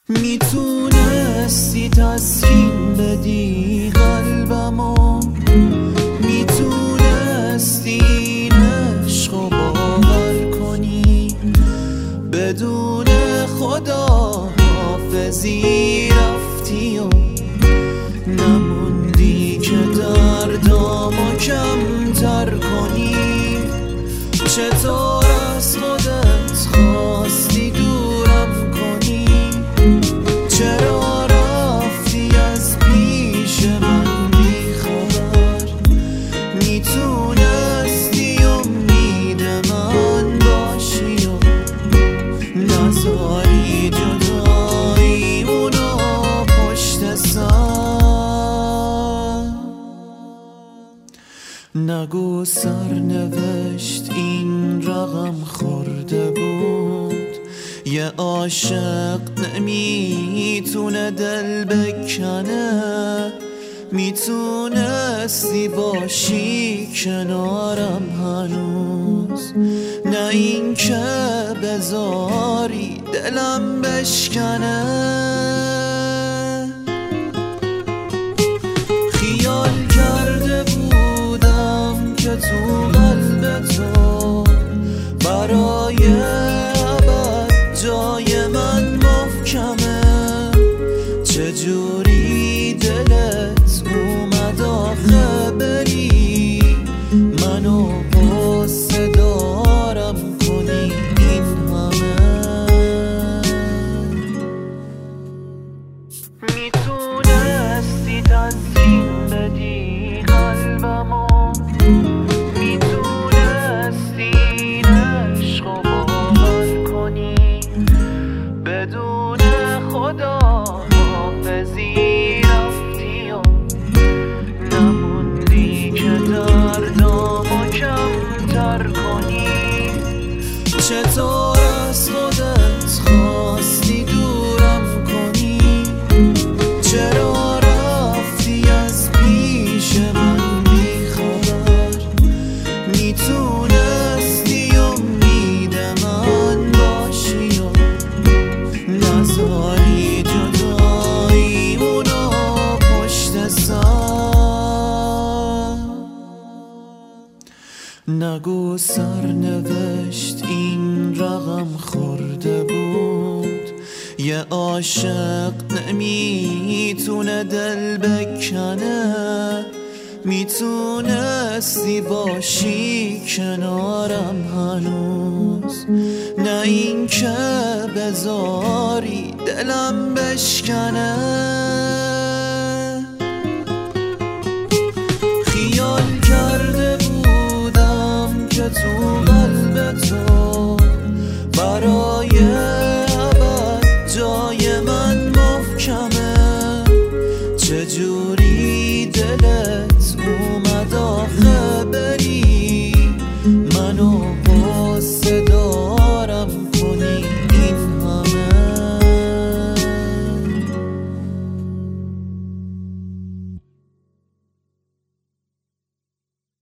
میتونستی تسکین بدی قلبمو، میتونستی این عشقو باور کنی، بدون خدا حافظی رفتی و نموندی که دردامو کمتر کنی. چطور از خودت خواستی دورم کنی؟ چرا رفتی از پیش من بی خبر؟ میتونستی امید من باشی و نذاری جداییمونو پشت سر. نگو سرنوشت این رقم خورده بود، یه عاشق نمیتونه دل بکنه. میتونستی باشی کنارم هنوز، نه این که بذاری دلم بشکنه. خیال کرده بودم که تو قلب تو برای ابد جای من محکمه. چجوری دلت اومد آخه بری منو قصه دارم کنی این همه؟ میتونستی تسکین بدی قلبمو، میتونستی این عشقو باور کنی، بدون خدا حافظی رفتی و نموندی که دردامو کمتر کنی. چطور از خودت خواستی دورم کنی؟ چرا رفتی از پیش من بی خبر؟ میتونستی امید من باشی و نذاری جداییمونو پشت سر. نگو سرنوشت این رقم خورده بود، یه عاشق نمیتونه دل بکنه. میتونستی باشی کنارم هنوز، نه این که بذاری دلم بشکنه. خیال کرده بودم که تو قلب تو برای ابد جای من محکمه. چجوری دلت اومد آخه